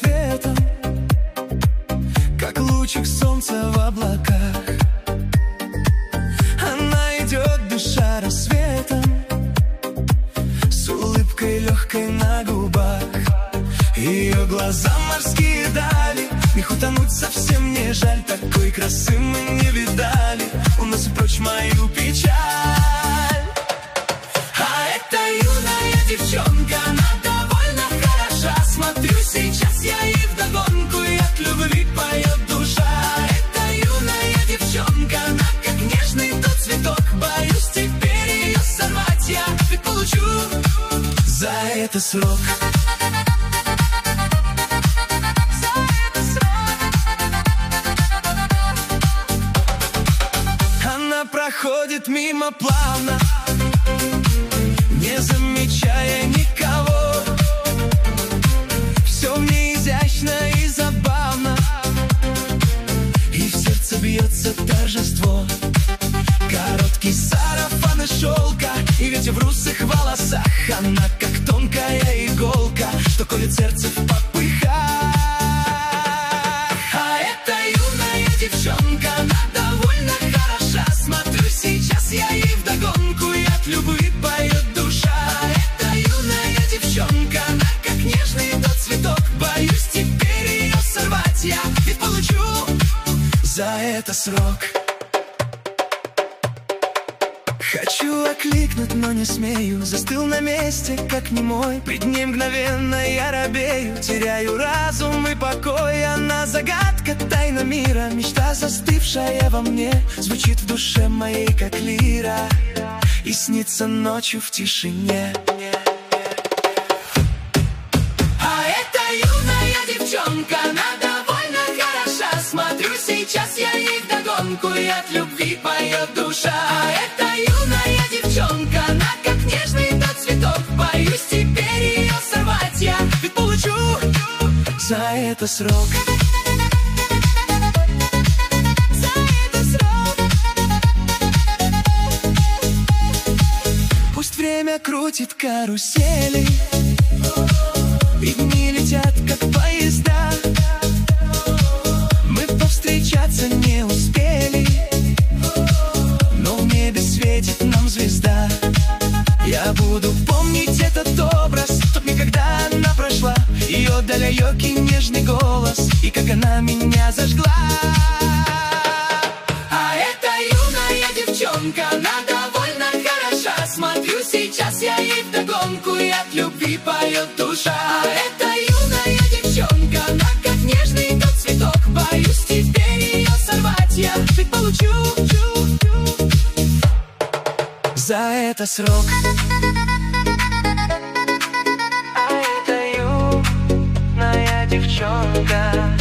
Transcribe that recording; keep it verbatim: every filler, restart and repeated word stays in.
рассветом, как лучик солнца в облаках. Она идет, дыша рассветом, с улыбкой легкой на губах. Ее глаза морские дали, их утонуть совсем не жаль. Такой красы мы не видали, уносит прочь мою печаль. А эта юная девчонка, она довольно хороша. Смотрю сейчас я ей вдогонку, и от любви поет душа. Эта юная девчонка, она как нежный тот цветок. Боюсь теперь ее сорвать я, ведь получу за это срок. Проходит мимо плавно, не замечая никого. Все в ней изящно и забавно, и в сердце бьется торжество. Короткий сарафан из шелка, и ветер в русых волосах. Она как тонкая иголка, что колет сердце в попыхах. А эта юная девчонка, она довольно хороша. Смотрю сейчас я ей вдогонку, и от любви поет душа. Эта юная девчонка, она как нежный тот цветок. Боюсь теперь ее сорвать я, ведь получу за это срок. Хочу окликнуть, но не смею. Застыл на месте, как немой. Пред ней мгновенно я робею, теряю разум и покой. Она загадка, тайна мира, мечта, застывшая во мне, звучит в душе моей, как лира, и снится ночью в тишине. А эта юная девчонка, она довольно хороша. Смотрю сейчас я ей вдогонку, и от любви поет душа. А эта юная девчонка, она как нежный тот цветок. Боюсь теперь ее сорвать я, ведь получу за это срок. За это срок. Пусть время крутит карусели, и дни летят, как поезда. Мы повстречаться не успели, но в небе светит нам звезда. Я буду помнить этот образ, чтоб никогда она прошла. Ее далекий нежный голос, и как она меня зажгла. А эта юная девчонка, она довольно хороша. Смотрю сейчас я ей вдогонку, и от любви поет душа. А эта юная девчонка, она как нежный тот цветок. Боюсь теперь ее сорвать я, ведь получу за это срок. А это юная девчонка.